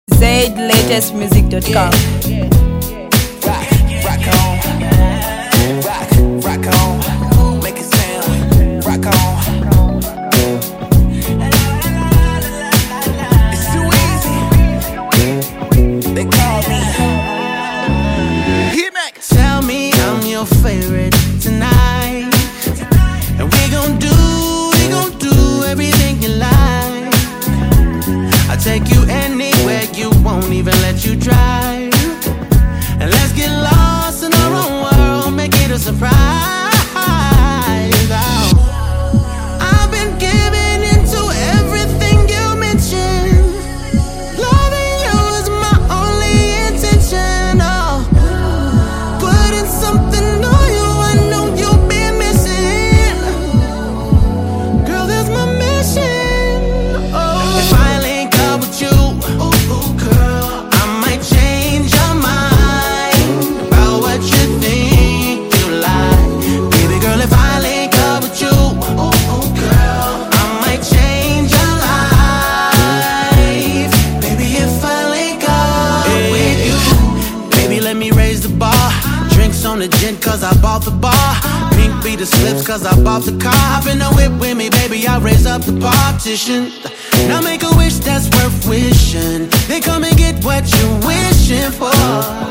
zlatestmusic.com. Rock on, make it sound, rock on. It's too easy, they call me Hit-Mac. Tell me I'm your favorite tonight, and we gon' do everything you like. I'll take you anywhere you won't even let you drive, and let's get lost in our own world, make it a surprise. Oh. I've been giving into everything you mentioned. Loving you is my only intention. Oh, putting something on you I know you've been missing. Girl, that's my mission. Oh, if I link up with you, girl, I might change your mind about what you think you like. Baby girl, if I link up with you, girl, I might change your life. Baby, if I link up with you, baby, let me raise the bar. Drinks on the gin cause I bought the bar. Pink be the slips cause I bought the car. Hop in the whip with me, baby, I raise up the partition. Now make a wish that's worth wishing, then come and get what you're wishing for.